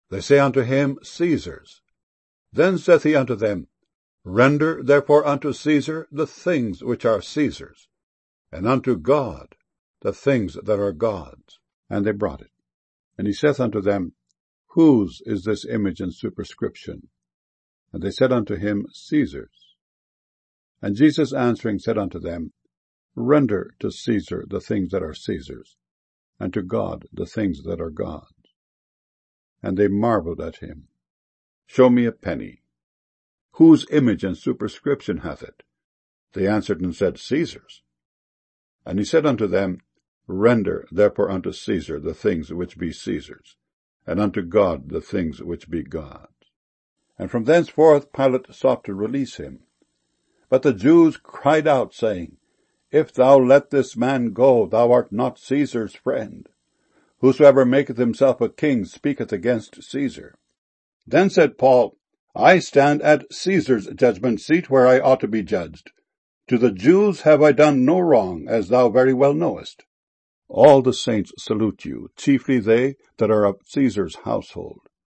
They say unto him, Caesar's. Then saith he unto them, Render therefore unto Caesar the things which are Caesar's, and unto God the things that are God's. And they brought it. And he saith unto them, Whose is this image and superscription? And they said unto him, Caesar's. And Jesus answering said unto them, Render to Caesar the things that are Caesar's, and to God the things that are God's. And they marveled at him. Show me a penny. Whose image and superscription hath it? They answered and said, Caesar's. And he said unto them, Render therefore unto Caesar the things which be Caesar's, and unto God the things which be God's. And from thenceforth Pilate sought to release him. But the Jews cried out, saying, If thou let this man go, thou art not Caesar's friend. Whosoever maketh himself a king speaketh against Caesar. Then said Paul, I stand at Caesar's judgment seat, where I ought to be judged. To the Jews have I done no wrong, as thou very well knowest. All the saints salute you, chiefly they that are of Caesar's household.